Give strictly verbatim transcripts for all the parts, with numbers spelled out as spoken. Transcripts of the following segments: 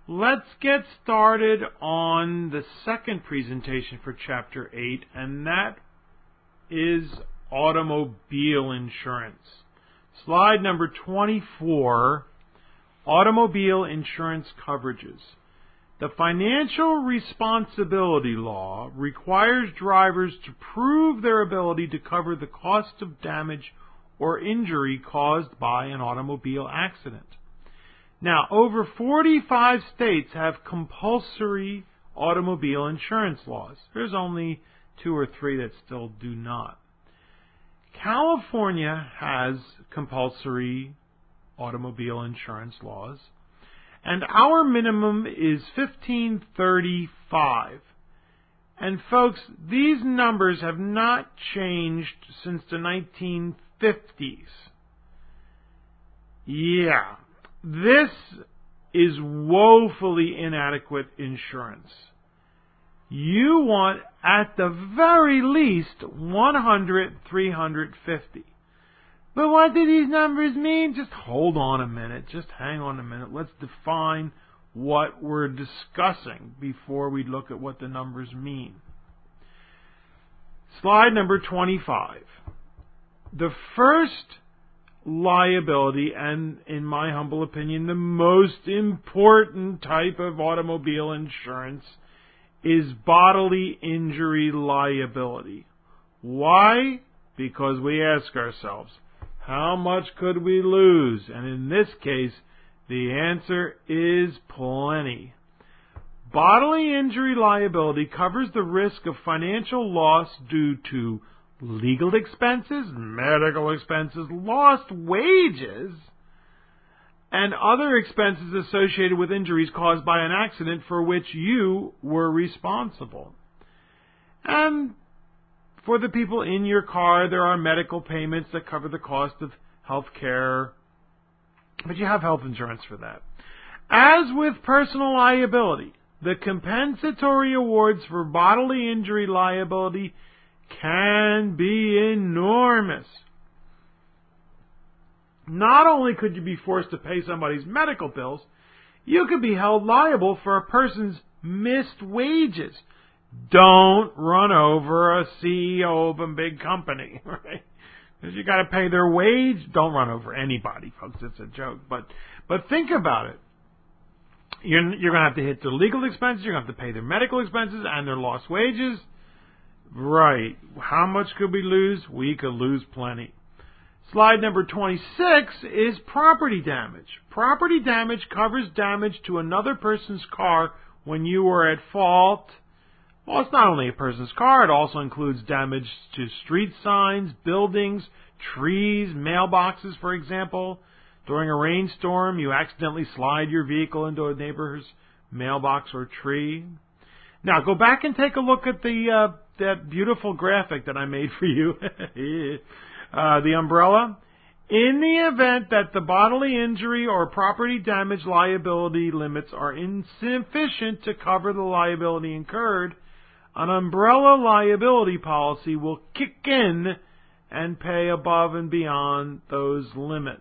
let's get started on the second presentation for Chapter eight, and that is automobile insurance. Slide number twenty-four, automobile insurance coverages. The financial responsibility law requires drivers to prove their ability to cover the cost of damage or injury caused by an automobile accident. Now, over forty-five states have compulsory automobile insurance laws. There's only two or three that still do not. California has compulsory automobile insurance laws, and our minimum is fifteen thirty-five. And folks, these numbers have not changed since the nineteen fifties. Yeah, this is woefully inadequate insurance. You want, at the very least, one hundred, three hundred fifty. But what do these numbers mean? Just hold on a minute. Just hang on a minute. Let's define what we're discussing before we look at what the numbers mean. Slide number twenty-five. The first liability, and in my humble opinion, the most important type of automobile insurance, is bodily injury liability. Why? Because we ask ourselves, how much could we lose? And in this case, the answer is plenty. Bodily injury liability covers the risk of financial loss due to legal expenses, medical expenses, lost wages, and other expenses associated with injuries caused by an accident for which you were responsible. And for the people in your car, there are medical payments that cover the cost of health care, but you have health insurance for that. As with personal liability, the compensatory awards for bodily injury liability can be enormous. Not only could you be forced to pay somebody's medical bills, you could be held liable for a person's missed wages. Don't run over a C E O of a big company, right? Because you got to pay their wage. Don't run over anybody, folks. It's a joke. But but think about it. You're, you're going to have to hit their legal expenses. You're going to have to pay their medical expenses and their lost wages. Right. How much could we lose? We could lose plenty. Slide number twenty-six is property damage. Property damage covers damage to another person's car when you were at fault. Well, it's not only a person's car, it also includes damage to street signs, buildings, trees, mailboxes, for example. During a rainstorm, you accidentally slide your vehicle into a neighbor's mailbox or tree. Now, go back and take a look at the uh, that beautiful graphic that I made for you, uh, the umbrella. In the event that the bodily injury or property damage liability limits are insufficient to cover the liability incurred, an umbrella liability policy will kick in and pay above and beyond those limits.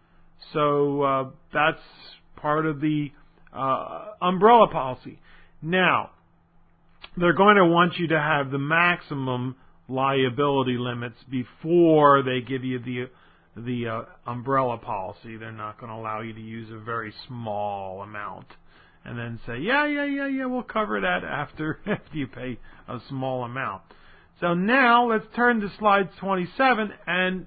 So uh, that's part of the uh, umbrella policy. Now, they're going to want you to have the maximum liability limits before they give you the the uh, umbrella policy. They're not going to allow you to use a very small amount and then say, yeah, yeah, yeah, yeah, we'll cover that after, after you pay a small amount. So now let's turn to slide twenty-seven and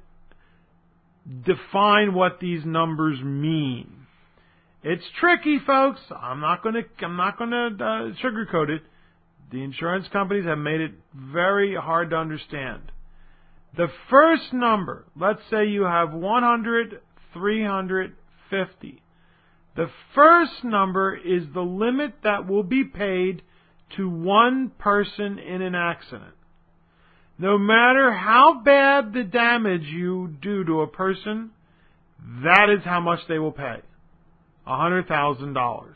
define what these numbers mean. It's tricky, folks. I'm not going to I'm not going to uh, sugarcoat it. The insurance companies have made it very hard to understand. The first number, let's say you have one hundred, three hundred fifty. The first number is the limit that will be paid to one person in an accident. No matter how bad the damage you do to a person, that is how much they will pay. one hundred thousand dollars.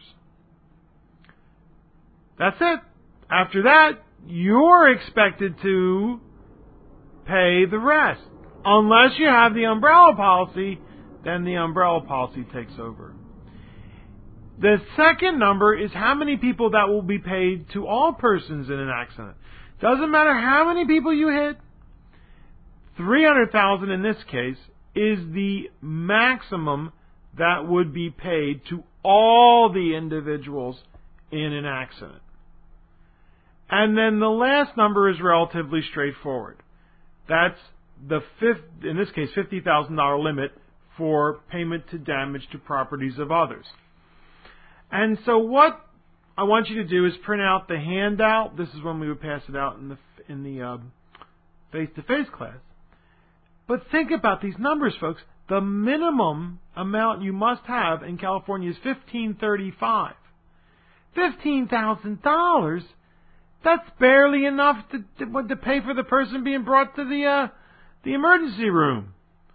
That's it. After that, you're expected to pay the rest. Unless you have the umbrella policy, then the umbrella policy takes over. The second number is how many people that will be paid to all persons in an accident. Doesn't matter how many people you hit. three hundred thousand in this case is the maximum that would be paid to all the individuals in an accident. And then the last number is relatively straightforward. That's the fifth, in this case, fifty thousand dollars limit for payment to damage to properties of others. And so what I want you to do is print out the handout. This is when we would pass it out in the in the um, face-to-face class. But think about these numbers, folks. The minimum amount you must have in California is fifteen thirty-five. Fifteen thousand dollars. That's barely enough to, to to pay for the person being brought to the uh, the emergency room.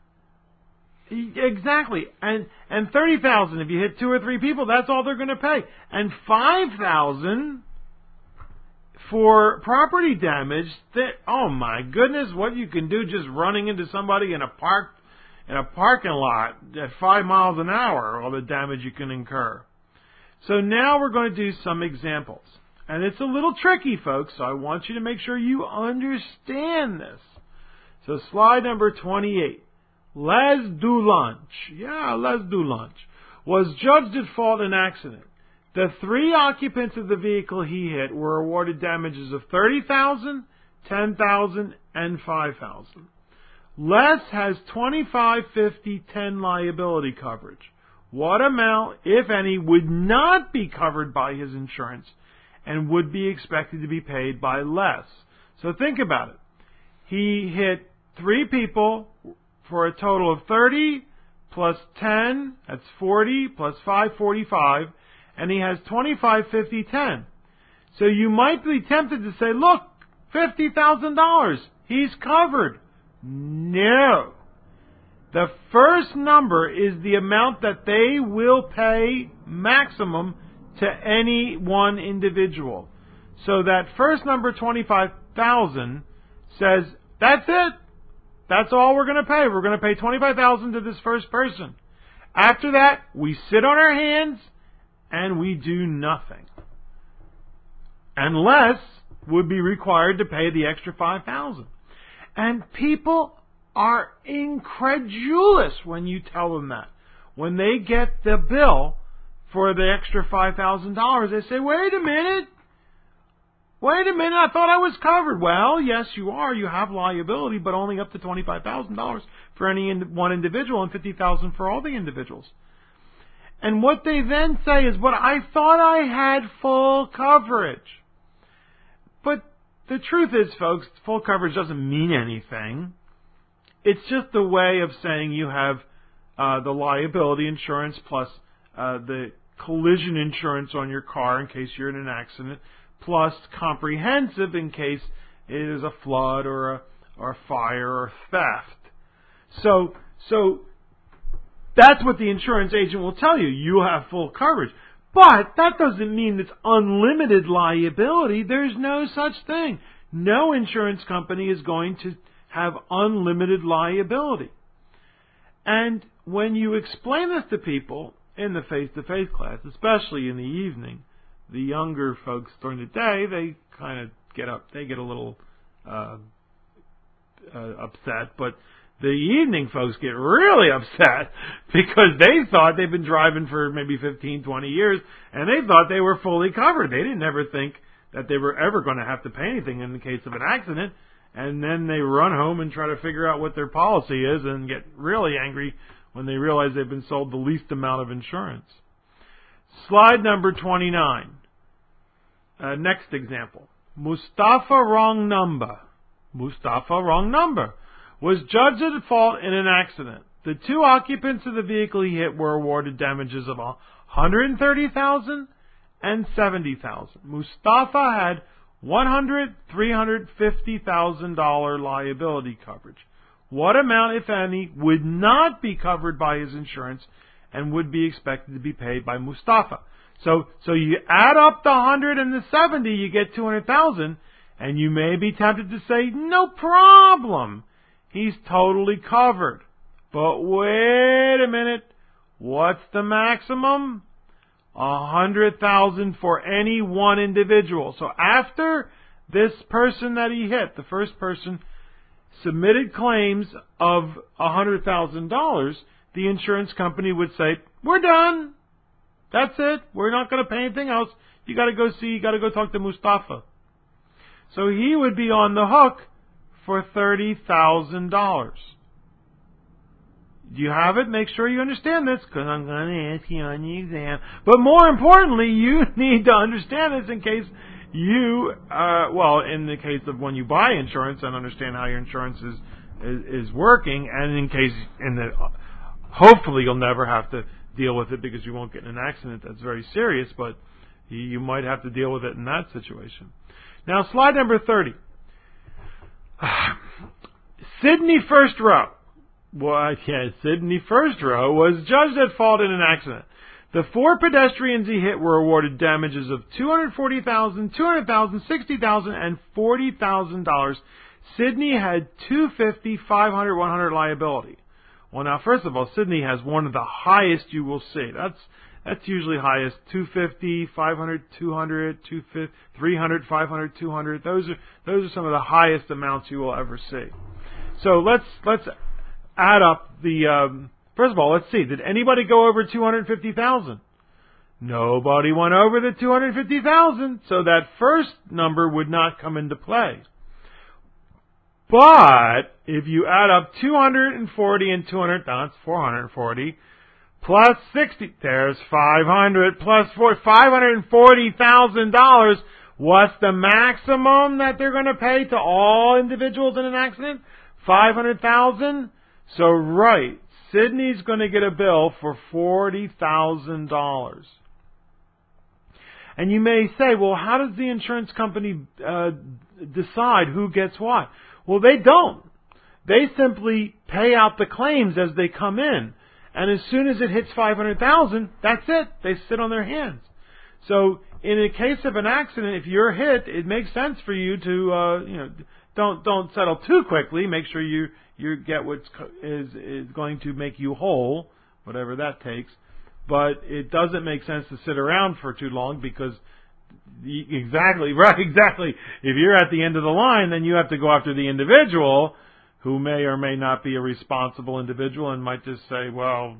Exactly, and and thirty thousand. If you hit two or three people, that's all they're going to pay. And five thousand for property damage. That, oh my goodness, what you can do just running into somebody in a park in a parking lot at five miles an hour, all the damage you can incur. So now we're going to do some examples, and it's a little tricky, folks. So I want you to make sure you understand this. So slide number twenty-eight. Les Dulunch, yeah, Les Dulunch, was judged at fault in an accident. The three occupants of the vehicle he hit were awarded damages of thirty thousand dollars, ten thousand dollars, and five thousand dollars. Les has twenty-five, fifty, ten liability coverage. What amount, if any, would not be covered by his insurance and would be expected to be paid by Les? So think about it. He hit three people for a total of thirty plus ten, that's forty, plus five, forty-five, and he has twenty-five, fifty, ten. So you might be tempted to say, look, fifty thousand dollars, he's covered. No. The first number is the amount that they will pay maximum to any one individual. So that first number, twenty-five thousand, says, that's it. That's all we're going to pay. We're going to pay twenty-five thousand dollars to this first person. After that, we sit on our hands and we do nothing. Unless would be required to pay the extra five thousand dollars. And people are incredulous when you tell them that. When they get the bill for the extra five thousand dollars, they say, wait a minute. Wait a minute, I thought I was covered. Well, yes, you are. You have liability, but only up to twenty-five thousand dollars for any in, one individual and fifty thousand dollars for all the individuals. And what they then say is, but I thought I had full coverage. But the truth is, folks, full coverage doesn't mean anything. It's just a way of saying you have uh, the liability insurance plus uh, the collision insurance on your car in case you're in an accident, plus comprehensive in case it is a flood or a or a fire or theft. So so that's what the insurance agent will tell you. You have full coverage. But that doesn't mean it's unlimited liability. There's no such thing. No insurance company is going to have unlimited liability. And when you explain this to people in the face-to-face class, especially in the evening, the younger folks during the day, they kind of get up, they get a little uh, uh, upset, but the evening folks get really upset because they thought they've been driving for maybe fifteen, twenty years, and they thought they were fully covered. They didn't ever think that they were ever going to have to pay anything in the case of an accident, and then they run home and try to figure out what their policy is and get really angry when they realize they've been sold the least amount of insurance. Slide number twenty-nine. Uh, next example. Mustafa, wrong number. Mustafa, wrong number. Was judged at fault in an accident. The two occupants of the vehicle he hit were awarded damages of one hundred thirty thousand dollars and seventy thousand dollars. Mustafa had one hundred thousand dollars, three hundred fifty thousand dollars liability coverage. What amount, if any, would not be covered by his insurance and would be expected to be paid by Mustafa? So, so you add up the one hundred and the seventy, you get two hundred thousand dollars, and you may be tempted to say, no problem. He's totally covered. But wait a minute. What's the maximum? A hundred thousand for any one individual. So after this person that he hit, the first person, submitted claims of a hundred thousand dollars, the insurance company would say, "We're done. That's it. We're not going to pay anything else. You got to go see. You got to go talk to Mustafa." So he would be on the hook for thirty thousand dollars. Do you have it? Make sure you understand this, because I'm going to ask you on the exam. But more importantly, you need to understand this in case you, uh, well, in the case of when you buy insurance, and understand how your insurance is is, is working, and in case, in the, hopefully you'll never have to deal with it because you won't get in an accident that's very serious, but you, you might have to deal with it in that situation. Now, slide number thirty. Sydney First Row. Well, yeah, Sydney First Row was judged at fault in an accident. The four pedestrians he hit were awarded damages of two hundred forty thousand dollars, two hundred thousand dollars, sixty thousand dollars, and forty thousand dollars. Sydney had two hundred fifty thousand dollars, five hundred thousand dollars, one hundred thousand dollars liability. Well, now, first of all, Sydney has one of the highest you will see. That's that's usually highest, two hundred fifty, five hundred, two hundred, two hundred fifty, three hundred, five hundred, two hundred. Those are those are some of the highest amounts you will ever see. So let's let's add up the. Um, first of all, let's see. Did anybody go over two hundred fifty thousand? Nobody went over the two hundred fifty thousand. So that first number would not come into play. But if you add up two hundred forty and two hundred, that's four hundred forty, plus sixty, there's five hundred, plus four, five hundred forty thousand dollars. What's the maximum that they're going to pay to all individuals in an accident? five hundred thousand dollars. So, right, Sydney's going to get a bill for forty thousand dollars. And you may say, well, how does the insurance company uh, decide who gets what? Well, they don't. They simply pay out the claims as they come in. And as soon as it hits five hundred thousand dollars, that's it. They sit on their hands. So, in a case of an accident, if you're hit, it makes sense for you to, uh, you know, don't don't settle too quickly. Make sure you you get what is is going to make you whole, whatever that takes. But it doesn't make sense to sit around for too long, because exactly right, exactly. If you're at the end of the line, then you have to go after the individual, who may or may not be a responsible individual and might just say, "Well,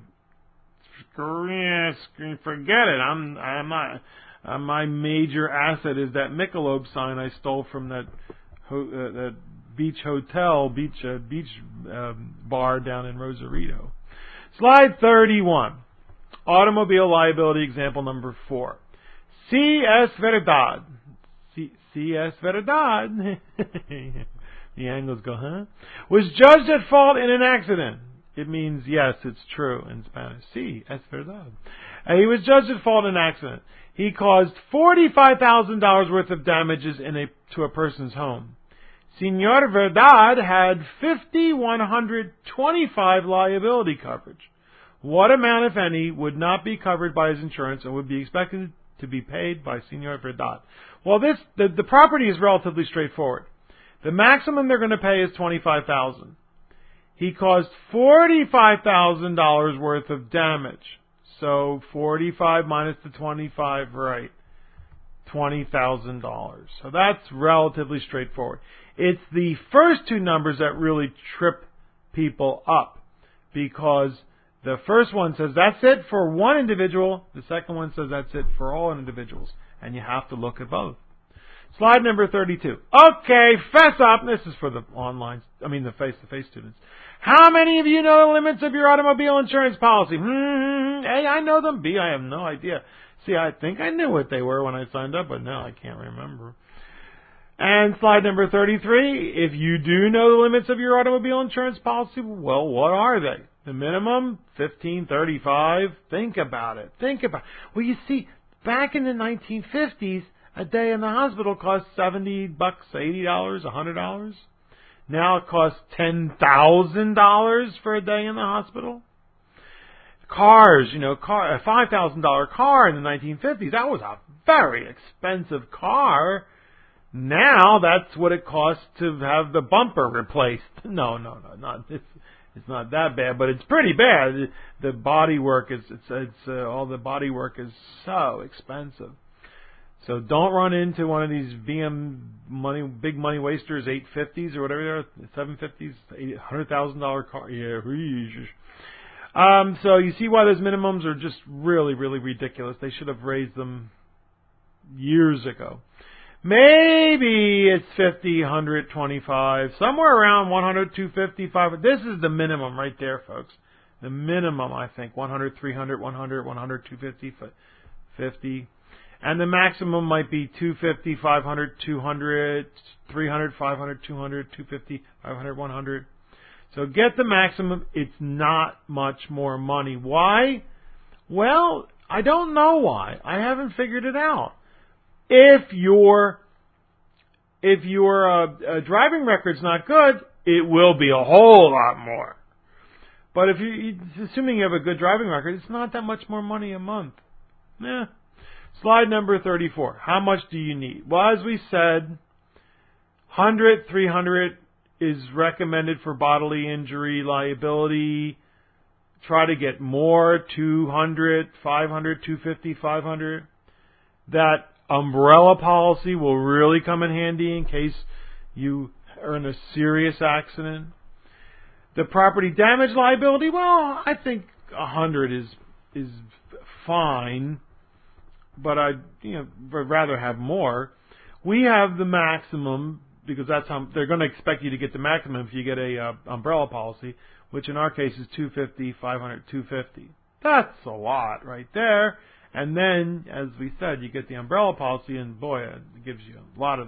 forget it. I'm I'm not. Uh, my major asset is that Michelob sign I stole from that ho- uh, that beach hotel, beach uh, beach um, bar down in Rosarito." Slide thirty-one. Automobile liability example number four. C S Verdad. C- C.S. Verdad. The Anglos go, huh? Was judged at fault in an accident. It means, yes, it's true in Spanish. Sí, es verdad. Uh, he was judged at fault in an accident. He caused forty-five thousand dollars worth of damages in a to a person's home. Senor Verdad had five thousand one hundred twenty-five liability coverage. What amount, if any, would not be covered by his insurance and would be expected to be paid by Senor Verdad? Well, this the, the property is relatively straightforward. The maximum they're going to pay is twenty-five thousand dollars. He caused forty-five thousand dollars worth of damage. So forty-five minus the twenty-five, right, twenty thousand dollars. So that's relatively straightforward. It's the first two numbers that really trip people up, because the first one says that's it for one individual. The second one says that's it for all individuals. And you have to look at both. Slide number thirty-two. Okay, fess up. This is for the online, I mean the face-to-face students. How many of you know the limits of your automobile insurance policy? Hmm, A, I know them. B, I have no idea. See, I think I knew what they were when I signed up, but now I can't remember. And slide number thirty-three. If you do know the limits of your automobile insurance policy, well, what are they? The minimum, fifteen thirty-five. Think about it. Think about it. Well, you see, back in the nineteen fifties, a day in the hospital cost seventy bucks, eighty dollars, one hundred dollars. Now it costs ten thousand dollars for a day in the hospital. Cars, you know, car, a five thousand dollars car in the nineteen fifties, that was a very expensive car. Now that's what it costs to have the bumper replaced. No, no, no, not it's, It's not that bad, but it's pretty bad. The body work is it's it's uh, all the body work is so expensive. So don't run into one of these V M money big money wasters, eight fifties or whatever they are, seven fifties, eight hundred thousand dollar car. Yeah. Um. So you see why those minimums are just really really ridiculous. They should have raised them years ago. Maybe it's fifty, one hundred, twenty-five, somewhere around one hundred, two fifty, five hundred. This is the minimum right there, folks. The minimum, I think, one hundred, three hundred, one hundred, one hundred, two fifty, fifty. And the maximum might be two fifty, five hundred, two hundred, three hundred, five hundred, two hundred, two fifty, five hundred, one hundred. So get the maximum. It's not much more money. Why? Well, I don't know why. I haven't figured it out. If your if your uh, uh, driving record's not good, it will be a whole lot more. But if you, assuming you have a good driving record, it's not that much more money a month. Yeah. Slide number thirty-four. How much do you need? Well, as we said, one hundred, three hundred is recommended for bodily injury liability. Try to get more, two hundred, five hundred, two fifty, five hundred. That umbrella policy will really come in handy in case you are in a serious accident. The property damage liability, well, I think one hundred is is fine, but I'd you know rather have more. We have the maximum because that's how they're going to expect you to get the maximum if you get a uh, umbrella policy, which in our case is two fifty, five hundred, two fifty. That's a lot right there. And then, as we said, you get the umbrella policy, and boy, it gives you a lot of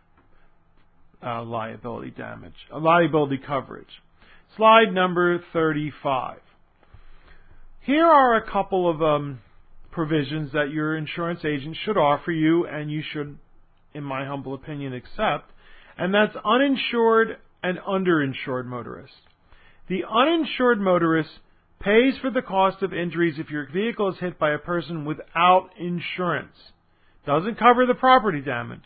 uh, liability damage, uh, liability coverage. Slide number thirty-five. Here are a couple of um, provisions that your insurance agent should offer you, and you should, in my humble opinion, accept, and that's uninsured and underinsured motorists. The uninsured motorist pays for the cost of injuries if your vehicle is hit by a person without insurance. Doesn't cover the property damage.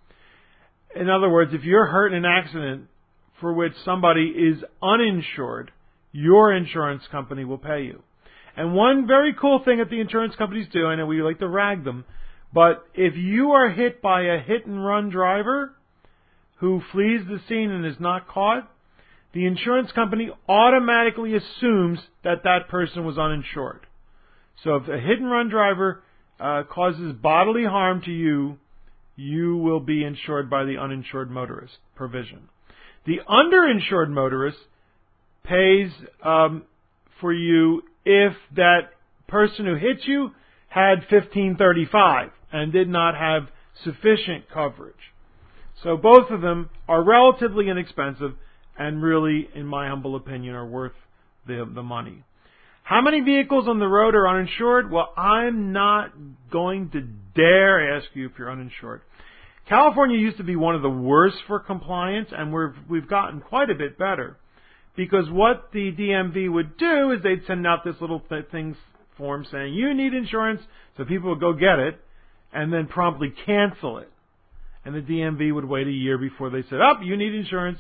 In other words, if you're hurt in an accident for which somebody is uninsured, your insurance company will pay you. And one very cool thing that the insurance companies do, and we like to rag them, but if you are hit by a hit-and-run driver who flees the scene and is not caught, the insurance company automatically assumes that that person was uninsured. So if a hit-and-run driver uh, causes bodily harm to you, you will be insured by the uninsured motorist provision. The underinsured motorist pays um, for you if that person who hit you had fifteen thirty-five and did not have sufficient coverage. So both of them are relatively inexpensive and really, in my humble opinion, are worth the the money. How many vehicles on the road are uninsured? Well, I'm not going to dare ask you if you're uninsured. California used to be one of the worst for compliance, and we're, we've gotten quite a bit better. Because what the D M V would do is they'd send out this little th- things form saying, you need insurance, so people would go get it, and then promptly cancel it. And the D M V would wait a year before they said, oh, you need insurance.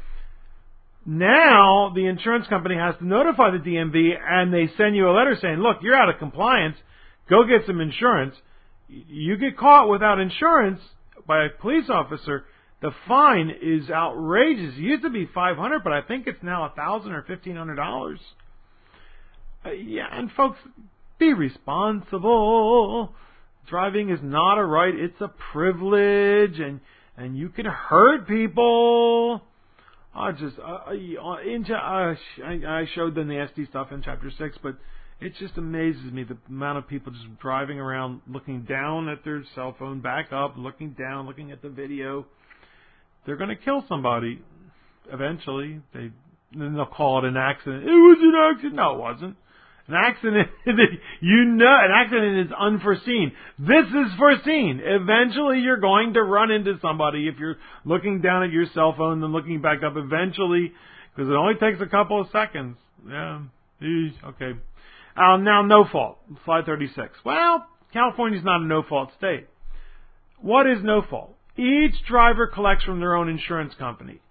Now, the insurance company has to notify the D M V, and they send you a letter saying, look, you're out of compliance. Go get some insurance. You get caught without insurance by a police officer, the fine is outrageous. It used to be five hundred dollars, but I think it's now one thousand dollars or fifteen hundred dollars. Uh, yeah, and folks, be responsible. Driving is not a right. It's a privilege, and, and you can hurt people. I just uh, in, uh, I I showed the nasty stuff in chapter six, but it just amazes me the amount of people just driving around, looking down at their cell phone, back up, looking down, looking at the video. They're going to kill somebody eventually. They then they'll call it an accident. It was an accident. No, it wasn't. An accident, you know, an accident is unforeseen. This is foreseen. Eventually, you're going to run into somebody if you're looking down at your cell phone and looking back up. Eventually, because it only takes a couple of seconds. Yeah. Okay. Uh, now, no fault. Slide thirty-six. Well, California's not a no-fault state. What is no fault? Each driver collects from their own insurance company.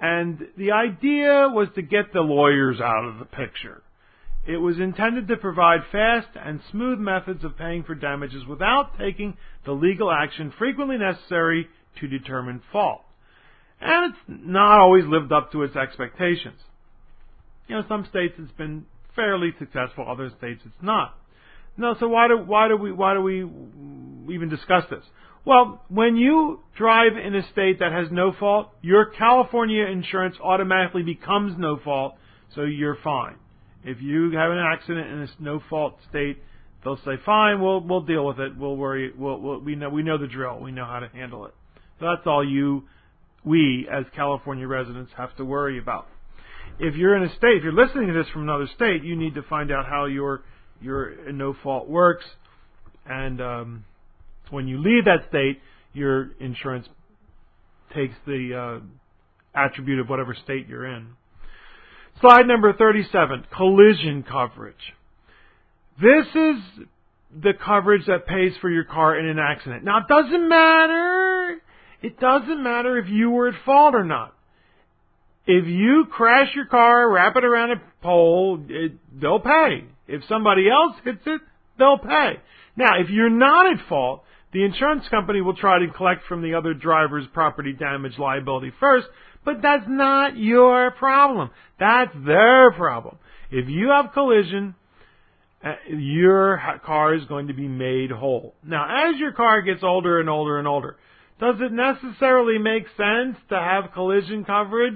And the idea was to get the lawyers out of the picture. It was intended to provide fast and smooth methods of paying for damages without taking the legal action frequently necessary to determine fault. And it's not always lived up to its expectations. You know, some states it's been fairly successful, other states it's not. No, so why do why do we why do we even discuss this? Well, when you drive in a state that has no fault, your California insurance automatically becomes no fault, so you're fine. If you have an accident in a no fault state, they'll say, "Fine, we'll we'll deal with it. We'll worry. We'll, we'll we know we know the drill. We know how to handle it." So that's all you, we as California residents have to worry about. If you're in a state, if you're listening to this from another state, you need to find out how your your no fault works, and um, when you leave that state, your insurance takes the uh, attribute of whatever state you're in. Slide number thirty-seven, collision coverage. This is the coverage that pays for your car in an accident. Now, it doesn't matter. It doesn't matter if you were at fault or not. If you crash your car, wrap it around a pole, it, they'll pay. If somebody else hits it, they'll pay. Now, if you're not at fault, the insurance company will try to collect from the other driver's property damage liability first, but that's not your problem. That's their problem. If you have collision, uh, your car is going to be made whole. Now, as your car gets older and older and older, does it necessarily make sense to have collision coverage?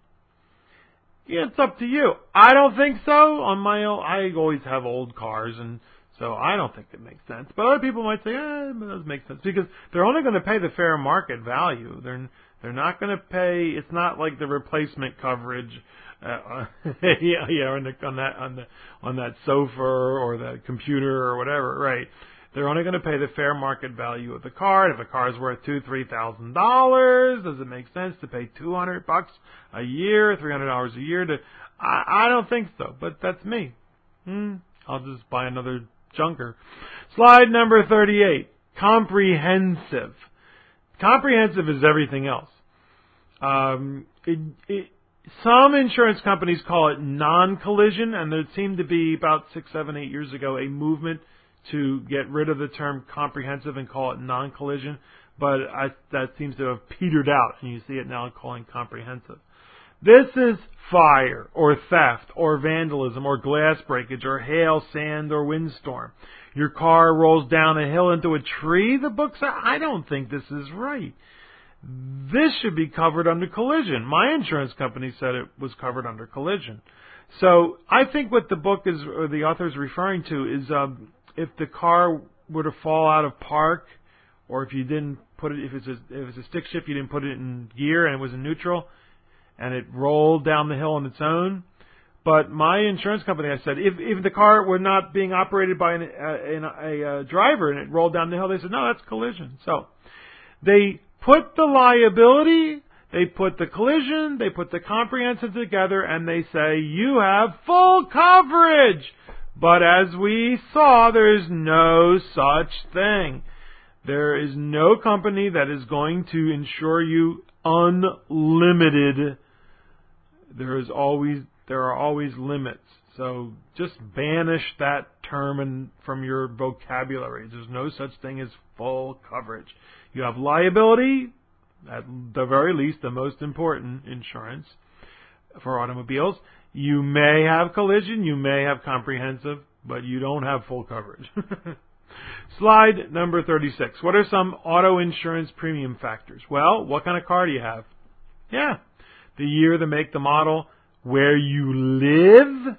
Yeah, it's up to you. I don't think so. On my own, I always have old cars, and so I don't think it makes sense. But other people might say, eh, it does make sense, because they're only going to pay the fair market value. They're they're not going to pay. It's not like the replacement coverage. Uh, yeah, yeah, on, the, on that on the on that sofa or the computer or whatever, right? They're only going to pay the fair market value of the car. If a car is worth two, three thousand dollars, does it make sense to pay two hundred bucks a year, three hundred dollars a year? To I, I don't think so, but that's me. Hmm, I'll just buy another junker. Slide number thirty-eight. Comprehensive. Comprehensive is everything else. Um, it, it, some insurance companies call it non-collision, and there seemed to be about six, seven, eight years ago a movement to get rid of the term comprehensive and call it non-collision, but I, that seems to have petered out, and you see it now calling comprehensive. This is fire, or theft, or vandalism, or glass breakage, or hail, sand, or windstorm. Your car rolls down a hill into a tree, the book says, I don't think this is right. This should be covered under collision. My insurance company said it was covered under collision. So I think what the book is, or the author is referring to is um, if the car were to fall out of park, or if you didn't put it, if it's a, if it's a stick shift, you didn't put it in gear and it was in neutral, and it rolled down the hill on its own. But my insurance company, I said, if if the car were not being operated by an, a, a, a driver and it rolled down the hill, they said, no, that's collision. So they put the liability, they put the collision, they put the comprehensive together, and they say, you have full coverage. But as we saw, there is no such thing. There is no company that is going to insure you unlimited. There is always there are always limits. So just banish that term in, from your vocabulary. There's no such thing as full coverage. You have liability, at the very least, the most important insurance for automobiles. You may have collision, you may have comprehensive, but you don't have full coverage. Slide number thirty-six. What are some auto insurance premium factors? Well, what kind of car do you have? Yeah. The year, the make, the model, where you live.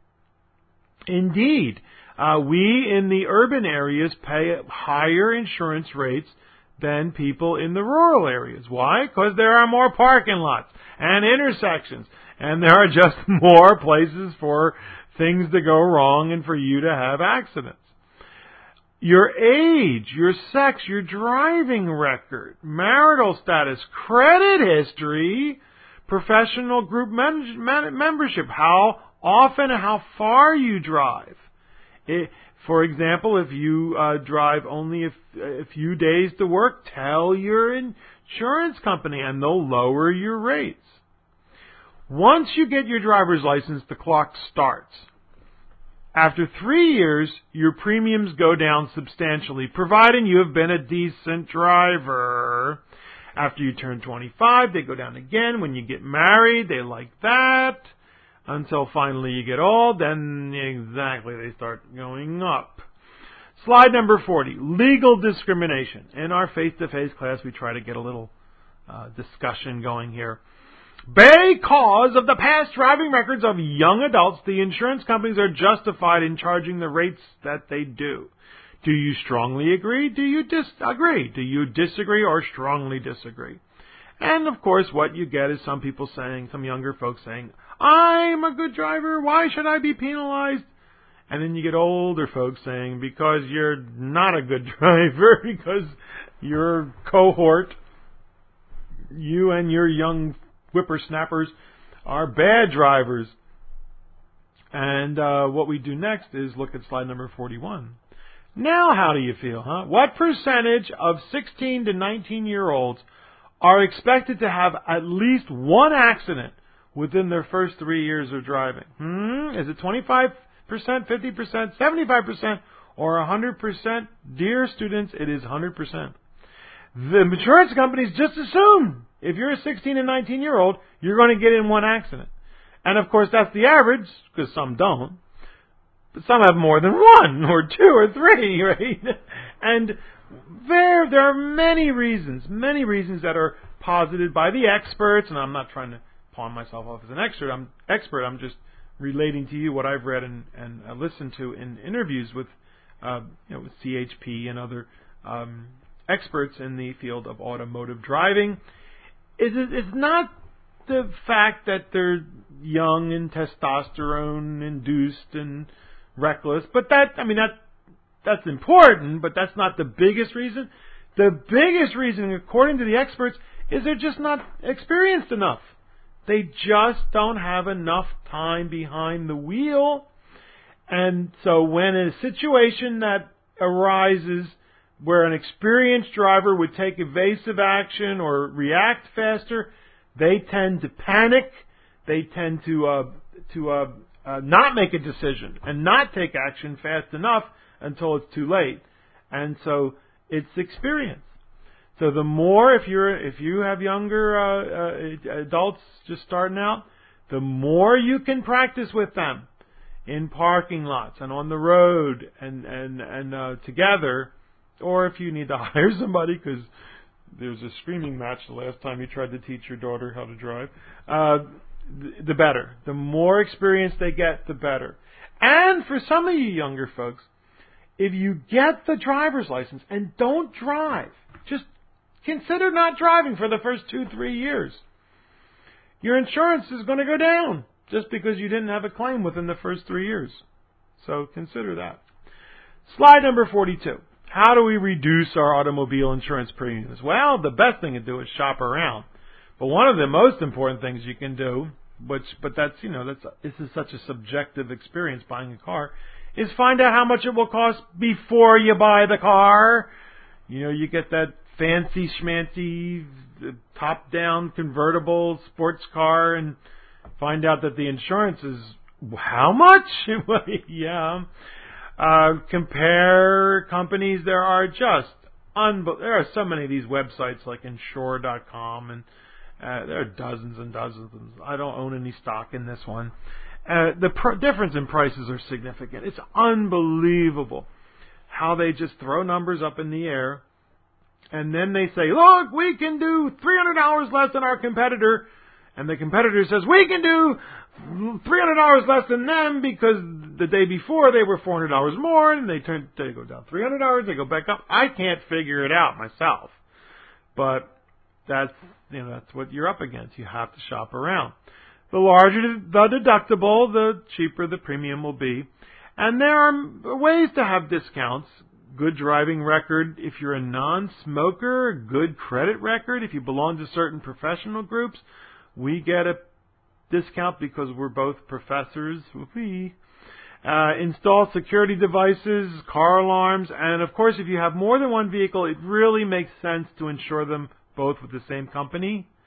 Indeed. Uh, we in the urban areas pay higher insurance rates than people in the rural areas. Why? Because there are more parking lots and intersections, and there are just more places for things to go wrong and for you to have accidents. Your age, your sex, your driving record, marital status, credit history, professional group mem- mem- membership, how often and how far you drive. It, for example, if you uh, drive only a, f- a few days to work, tell your insurance company and they'll lower your rates. Once you get your driver's license, the clock starts. After three years, your premiums go down substantially, providing you have been a decent driver. After you turn twenty-five, they go down again. When you get married, they like that. Until finally you get old, then exactly they start going up. Slide number forty, legal discrimination. In our face-to-face class, we try to get a little uh, discussion going here. Because of the past driving records of young adults, the insurance companies are justified in charging the rates that they do. Do you strongly agree? Do you disagree? Do you disagree or strongly disagree? And, of course, what you get is some people saying, some younger folks saying, I'm a good driver, why should I be penalized? And then you get older folks saying, because you're not a good driver, because your cohort, you and your young whippersnappers are bad drivers. And uh, what we do next is look at slide number forty-one. Now how do you feel, huh? What percentage of sixteen to nineteen-year-olds are expected to have at least one accident within their first three years of driving? Hmm? Is it twenty-five percent, fifty percent, seventy-five percent, or one hundred percent? Dear students, it is one hundred percent. The insurance companies just assume if you're a sixteen and nineteen-year-old, you're going to get in one accident. And, of course, that's the average, because some don't. But some have more than one, or two, or three, right? And there, there are many reasons, many reasons that are posited by the experts, and I'm not trying to pawn myself off as an expert. I'm expert. I'm just relating to you what I've read and, and uh, listened to in interviews with, uh, you know, with C H P and other um, experts in the field of automotive driving. Is it, it's not the fact that they're young and testosterone induced and reckless, but that, I mean, that that's important, but that's not the biggest reason. The biggest reason, according to the experts, is they're just not experienced enough. They just don't have enough time behind the wheel. And so when a situation that arises where an experienced driver would take evasive action or react faster, they tend to panic. They tend to uh, to uh, uh, not make a decision and not take action fast enough until it's too late. And so it's experience. So the more, if you're if you have younger uh, uh, adults just starting out, the more you can practice with them in parking lots and on the road and and and uh, together, or if you need to hire somebody because there's a screaming match the last time you tried to teach your daughter how to drive, uh, the, the better. The more experience they get, the better. And for some of you younger folks, if you get the driver's license and don't drive, just consider not driving for the first two, three years. Your insurance is going to go down just because you didn't have a claim within the first three years. So consider that. Slide number forty-two. How do we reduce our automobile insurance premiums? Well, the best thing to do is shop around. But one of the most important things you can do, which, but that's, you know, that's, this is such a subjective experience buying a car, is find out how much it will cost before you buy the car. You know, you get that fancy schmancy, top-down convertible sports car and find out that the insurance is how much? Yeah. Uh, compare companies. There are just unbe- there are so many of these websites like insure dot com, and uh, there are dozens and dozens. I don't own any stock in this one. Uh, the pr- difference in prices are significant. It's unbelievable how they just throw numbers up in the air, and then they say, "Look, we can do three hundred dollars less than our competitor," and the competitor says, "We can do three hundred dollars less than them because the day before they were four hundred dollars more," and they turn, they go down three hundred dollars, they go back up. I can't figure it out myself, but that's, you know, that's what you're up against. You have to shop around. The larger the deductible, the cheaper the premium will be, and there are ways to have discounts. Good driving record if you're a non-smoker, good credit record if you belong to certain professional groups. We get a discount because we're both professors. We uh, install security devices, car alarms, and of course if you have more than one vehicle, it really makes sense to insure them both with the same company,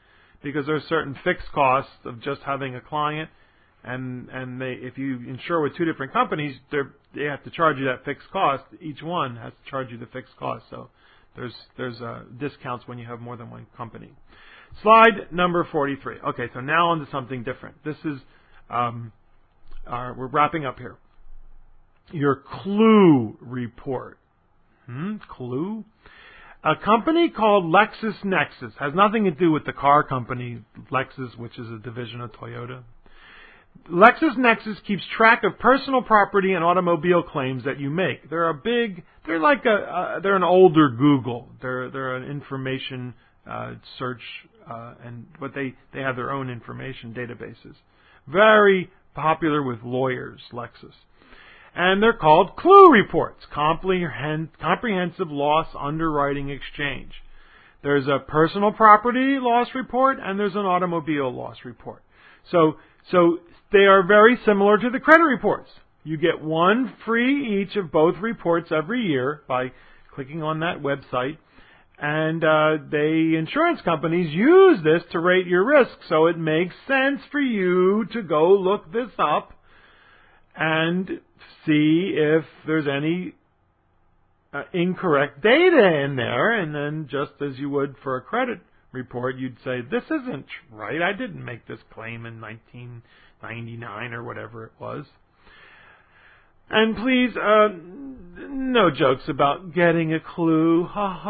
because there are certain fixed costs of just having a client, and and they if you insure with two different companies, they they have to charge you that fixed cost. Each one has to charge you the fixed cost. So there's there's uh, discounts when you have more than one company. Slide number forty-three. Okay, so now on to something different. This is um, our, we're wrapping up here. Your Clue report. Hmm, Clue? A company called LexisNexis has nothing to do with the car company Lexus, which is a division of Toyota. LexisNexis keeps track of personal property and automobile claims that you make. They're a big, they're like a, uh, they're an older Google. They're they're an information uh, search, uh, and but they they have their own information databases. Very popular with lawyers, Lexis. And they're called Clue reports, comprehend, comprehensive loss underwriting exchange. There's a personal property loss report and there's an automobile loss report. So, so they are very similar to the credit reports. You get one free each of both reports every year by clicking on that website. And uh, the insurance companies use this to rate your risk. So it makes sense for you to go look this up and see if there's any uh, incorrect data in there. And then just as you would for a credit report, you'd say, this isn't right. I didn't make this claim in nineteen ninety-nine or whatever it was. And please, uh, no jokes about getting a clue.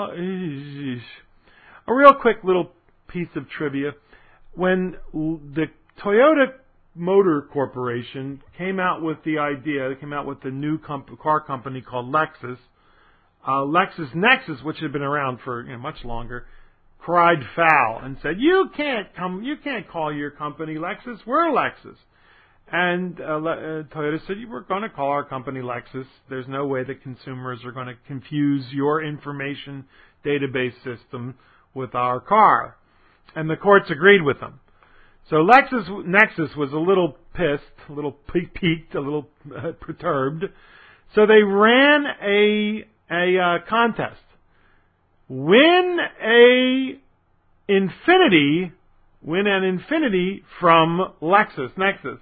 A real quick little piece of trivia. When the Toyota Motor Corporation came out with the idea, they came out with the new comp- car company called Lexus, uh, LexisNexis, which had been around for you know, much longer, cried foul and said, "You can't come, you can't call your company Lexus. We're Lexus." And uh, uh, Toyota said, "We're going to call our company Lexus. There's no way that consumers are going to confuse your information database system with our car." And the courts agreed with them. So LexisNexis was a little pissed, a little piqued, a little uh, perturbed. So they ran a a uh, contest. Win a Infiniti, win an Infiniti from LexisNexis.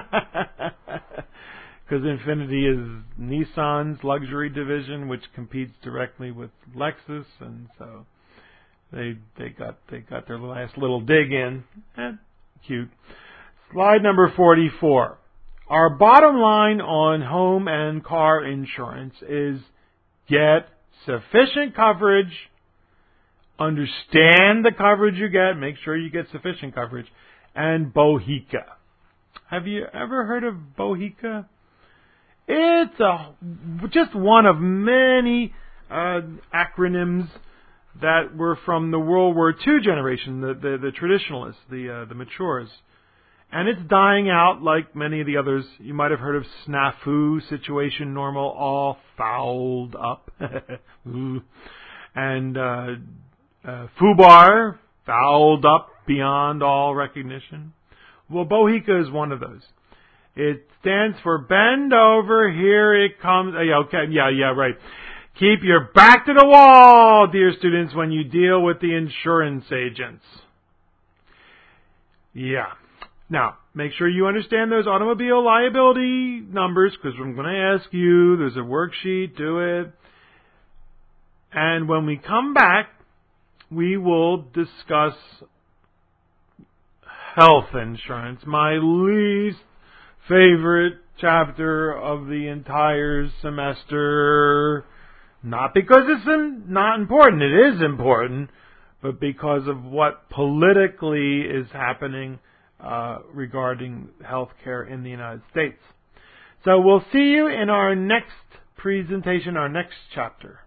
Because Infiniti is Nissan's luxury division, which competes directly with Lexus, and so they they got they got their last little dig in. Eh, cute. Slide number forty-four. Our bottom line on home and car insurance is get sufficient coverage, understand the coverage you get, make sure you get sufficient coverage, and Bohica. Have you ever heard of Bohica? It's a, just one of many uh, acronyms that were from the World War Two generation, the, the, the traditionalists, the, uh, the matures. And it's dying out like many of the others. You might have heard of snafu, situation normal, all fouled up. and uh, uh, FUBAR, fouled up beyond all recognition. Well, Bohica is one of those. It stands for bend over, here it comes. Uh, yeah, okay, yeah, yeah, right. Keep your back to the wall, dear students, when you deal with the insurance agents. Yeah. Now, make sure you understand those automobile liability numbers, because I'm going to ask you. There's a worksheet, do it. And when we come back, we will discuss health insurance, my least favorite chapter of the entire semester. Not because it's not important, it is important, but because of what politically is happening uh, regarding health care in the United States. So we'll see you in our next presentation, our next chapter.